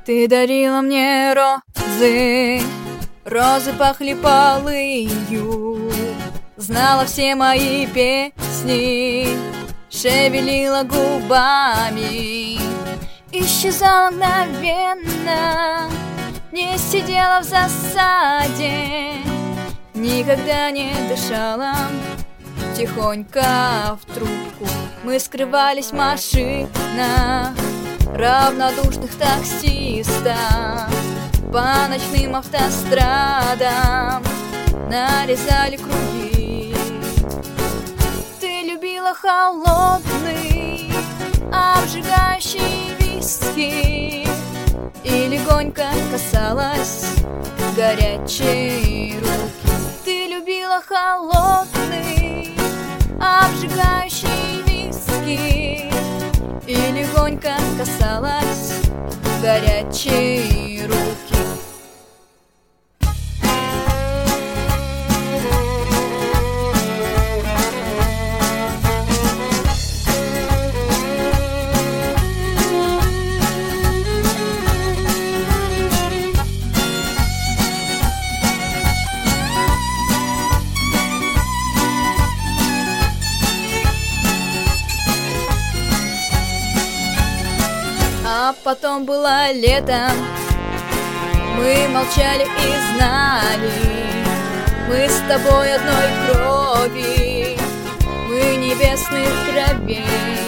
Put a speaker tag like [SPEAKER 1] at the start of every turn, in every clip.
[SPEAKER 1] Ты дарила мне розы, розы пахли полынью, знала все мои песни, шевелила губами, исчезала мгновенно, не сидела в засаде, никогда не дышала, тихонько в трубку. Мы скрывались в машинах равнодушных таксистов, по ночным автострадам нарезали круги. Ты любила холодный, обжигающий виски и легонько касалась горячей руки. Ты любила холодный, обжигающий виски и легонько касалась горячей руки. А потом было лето, мы молчали и знали, мы с тобой одной крови, мы небесных кровей.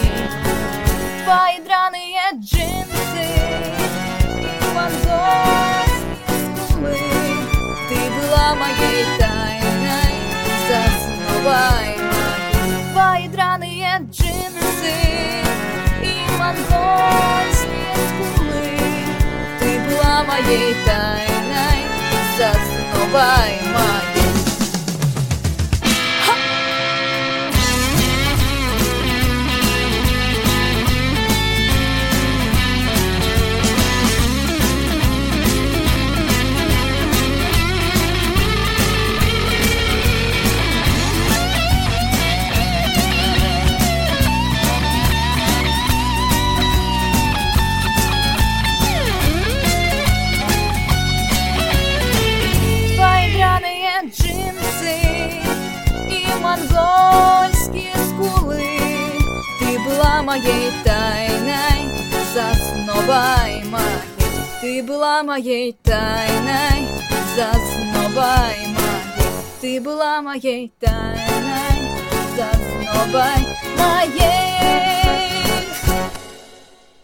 [SPEAKER 1] Твои драные джинсы и монгольские скулы, ты была моей тайной сосновой магией. Твои драные джинсы и монгольские скулы, ты была моей тайной сосновой магией. Джинсы и монгольские скулы, ты была моей тайной сосновой магией. Ты была моей тайной сосновой магией. Ты была моей тайной сосновой магией.